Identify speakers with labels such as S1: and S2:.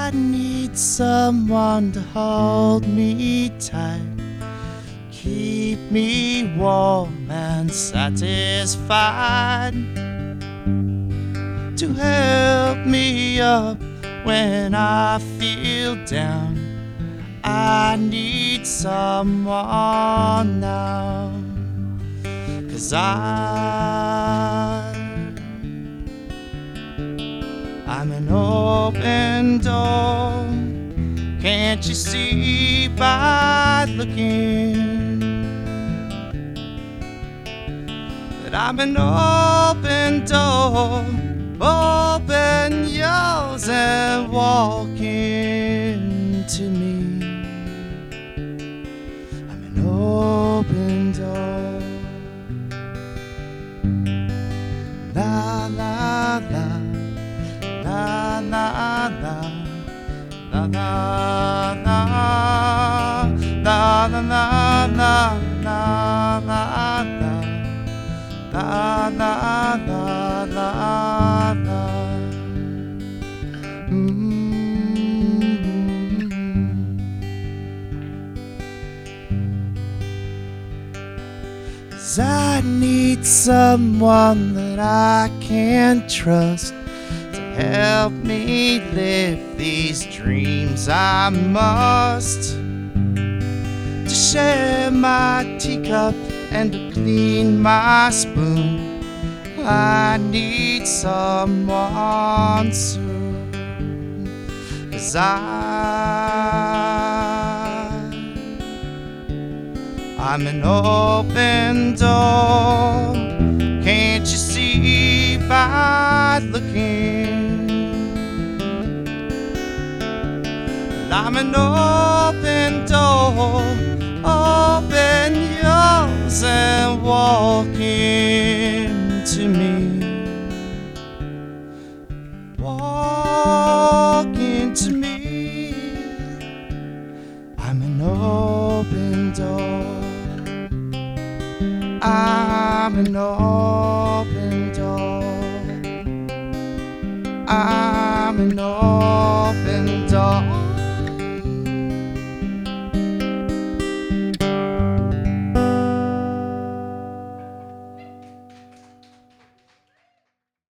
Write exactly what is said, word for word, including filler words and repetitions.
S1: I need someone to hold me tight, keep me warm and satisfied, to help me up when I feel down. I need someone now, 'cause I I'm an open door. Can't you see by looking that I'm an open door? Open yours and walk into me. I'm an open door. La la la. La la la, la la la, la la la la, la la la, la la la la la. Mm-hmm. 'Cause I need someone that I can trust, help me live these dreams I must, to share my teacup and to clean my spoon. I need someone soon, 'cause I I'm an open door. Can't you see by looking? I'm an open door. Open yours and walk into me. Walk into me. I'm an open door. I'm an open door. I'm an open door.